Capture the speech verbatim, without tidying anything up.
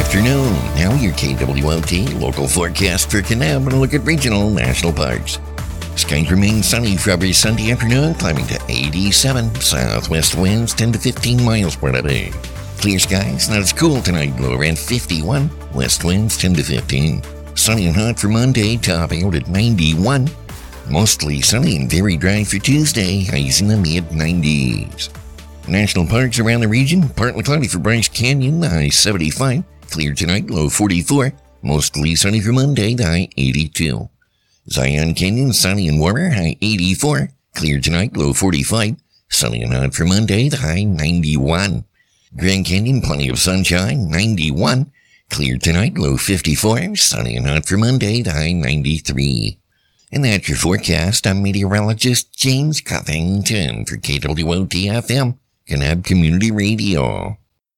afternoon. Now your K W O T local forecast for Kanab and a look at regional national parks. Skies remain sunny for every Sunday afternoon, climbing to eighty-seven. Southwest winds ten to fifteen miles per hour. Clear skies, not as cool tonight, low around fifty-one. West winds ten to fifteen. Sunny and hot for Monday, topping out at ninety-one. Mostly sunny and very dry for Tuesday, highs in the mid nineties. National parks around the region, partly cloudy for Bryce Canyon, the high seventy-five. Clear tonight, low forty-four. Mostly sunny for Monday, the high eighty-two. Zion Canyon, sunny and warmer, high eighty-four. Clear tonight, low forty-five. Sunny and hot for Monday, the high ninety-one. Grand Canyon, plenty of sunshine, ninety-one. Clear tonight, low fifty-four. Sunny and hot for Monday, the high ninety-three. And that's your forecast. I'm meteorologist James Covington for K W O T F M, Kanab Community Radio.